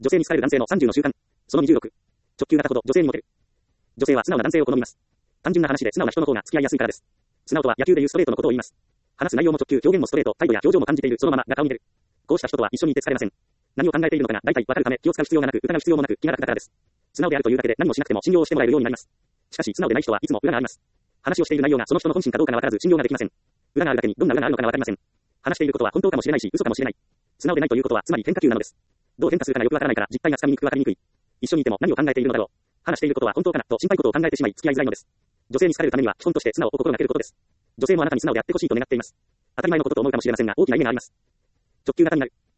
女性に好かれる男性の30の習慣。その26。直球型ほど女性にモテる。女性は素直な男性を好みます。単純な話で素直な人の方が付き合いやすいからです。素直とは野球でいうストレートのことを言います。話す内容も直球、表現もストレート、態度や表情も感じているそのままが顔に出る。こうした人とは一緒にいて疲れません。何を考えているのかが大体わかるため気を使う必要がなく疑う必要もなく気が楽だからです。素直であるというだけで何もしなくても信用をしてもらえるようになります。しかし素直でない人はいつも裏があります。話をしている内容がその人の本心かどうかがわからず信用ができません。裏があるだけにどんな裏があるのかがわかりません。話していることは本当かもしれないし嘘かもしれない。素直でないということはつまり変化球なのです。どう変化するかがよくわからないから実態がつかみにくくわかりにくい。一緒にいても何を考えているのだろう。話していることは本当かなと心配事を考えてしまい付き合いづらいのです。女性に好かれるためには基本として素直を心がけることです。女性もあなたに素直であってほしいと願っています。当たり前のことと思うかもしれませんが大きな意味があります。直球型になる。